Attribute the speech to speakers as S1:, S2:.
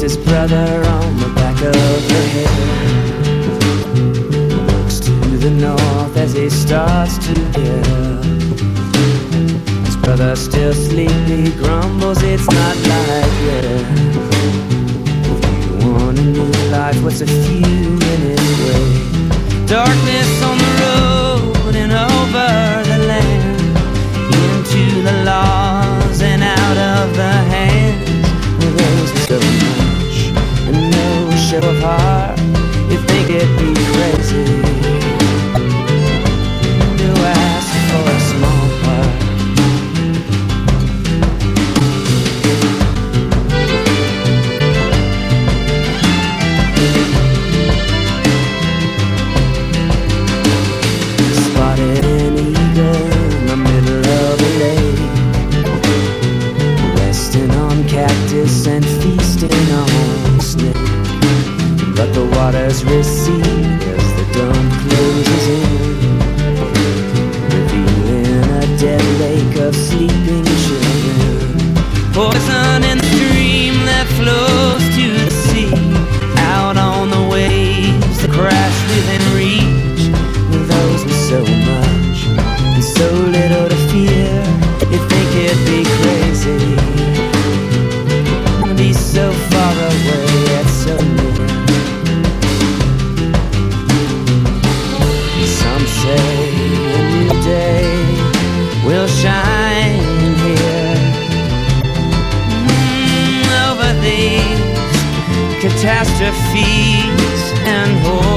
S1: his brother on the back of the hill. Looks to the north as he starts to get up. His brother still sleepy, grumbles it's not like it. If you want a new life, what's a few minutes away? Darkness on the road and over the land, into the laws and out of the hands. There's so much and no show of heart. You think it'd be crazy to ask for a small part. Spotted an eagle in the middle of a lake, resting on cactus and feasting on snake. But the waters recede as the dawn closes in, revealing a dead lake of sleeping children. Poison in the stream that flows to the sea, out on the waves that crash within reach. Those with so much and so little to fear, you think it'd be crazy to be so far away yet so near. Some say a new day will shine here, over these catastrophes and horrors.